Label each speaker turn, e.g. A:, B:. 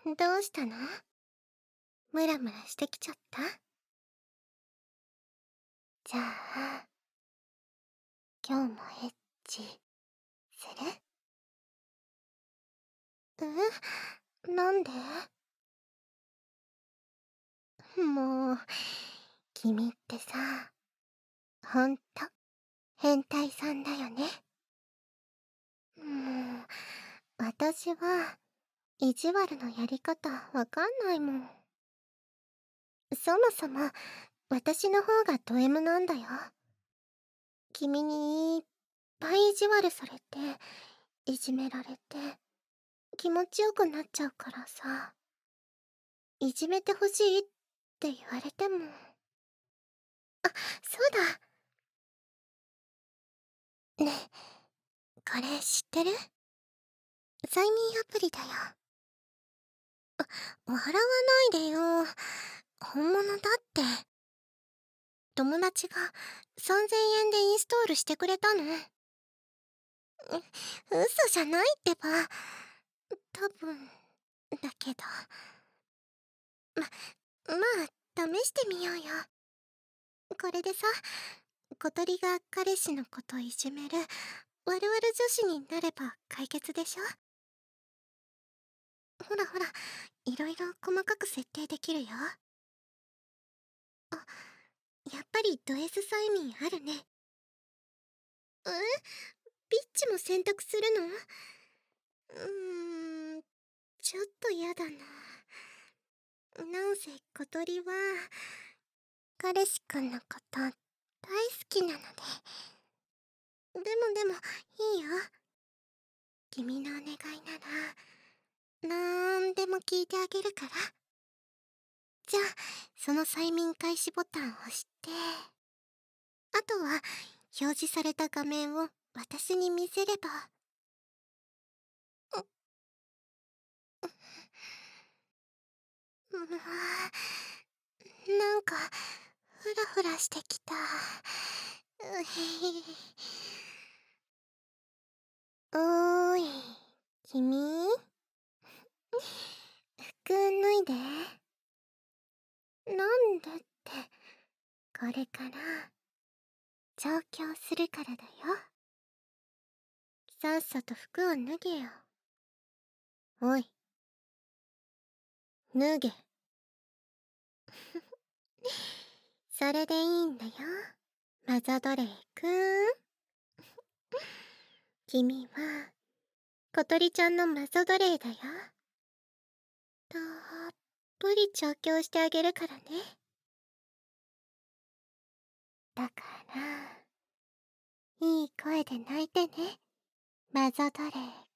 A: どうしたの？ムラムラしてきちゃった？じゃあ、今日もエッチする？なんで？もう、君ってさ、ほんと、変態さんだよね。もう、私は、意地悪のやり方わかんないもん。そもそも、私の方がド M なんだよ。君にいっぱい意地悪されて、いじめられて、気持ちよくなっちゃうからさ、いじめてほしいって言われても。あ、そうだ。ねえ、これ知ってる？催眠アプリだよ。笑わないでよ。本物だって。友達が3000円でインストールしてくれたの。嘘じゃないってば。多分、だけど。まあ、試してみようよ。これでさ、小鳥が彼氏のこといじめる我々女子になれば解決でしょ？ほらほら、いろいろ細かく設定できるよ。あ、やっぱりド S 催眠あるね。ピッチも選択するの？ちょっとやだな。なんせ小鳥は、彼氏くんのこと大好きなので。でも、いいよ。君のお願いなら、なんでも聞いてあげるから。じゃあ、その催眠開始ボタンを押して、あとは、表示された画面を私に見せれば。うわなんか、フラフラしてきた。おーい、君服脱いで。なんでって、これから調教するからだよ。さっさと服を脱げよ。おい、脱げ。それでいいんだよ、マザドレーくん。君は小鳥ちゃんのマザドレーだよ。たっぷり調教してあげるからね。だからいい声で泣いてね、マザドレー